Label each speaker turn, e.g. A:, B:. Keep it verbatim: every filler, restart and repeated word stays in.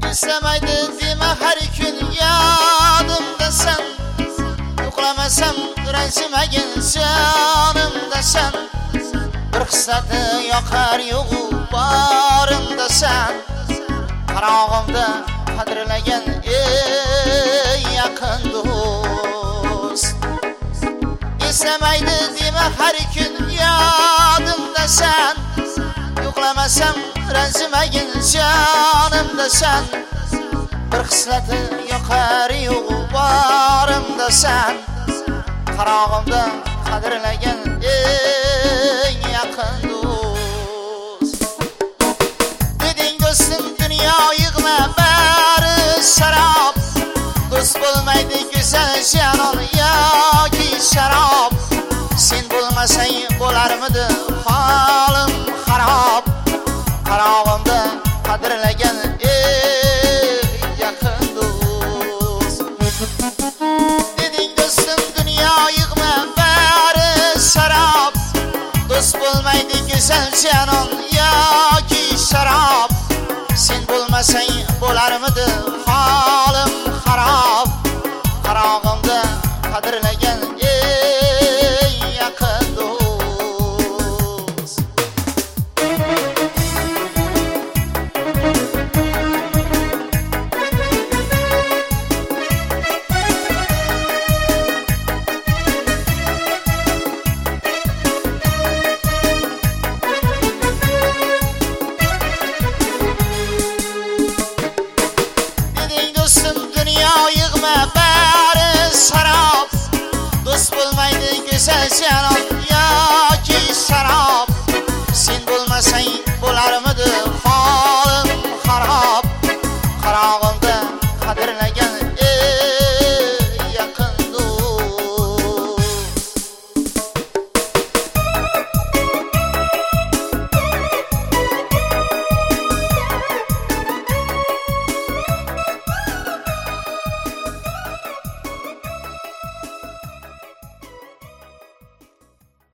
A: İstemaydi deme her gün yanımda sen. Yoklamasam ranjimagin canımda sen. Bir qissati yoqar yo'g'u borimda sen. Qarog'imda qadrlagan ey yaqin do'st. İstemaydi deme her gün yanımda sen. Yoklamasam ranjimagin canımda sen. Bir xislati yoqar yo'g'u borimda sen. Qarog'imda qadrlagan eng yaqin do'st. Deding do'stim dunyo yig'ma bari sharob. Do'st bo'lmaydi go'zal janon yoki sharob. Sen bo'lmasang bo'larmidi holim xarob. Qarog'imda qadrlagan ey yaqin do'st. Deding do'stim dunyo yig'ma bari sharob. Do'st bo'lmaydi go'zal janon yoki sharob. Sen bo'lmasang bo'larmidi holim xarob. Qarog'imda qadrlagan ey yaqin do'st. Deding do'stim dunyo yig'ma bari sharob. Do'st bo'lmaydi go'zal janon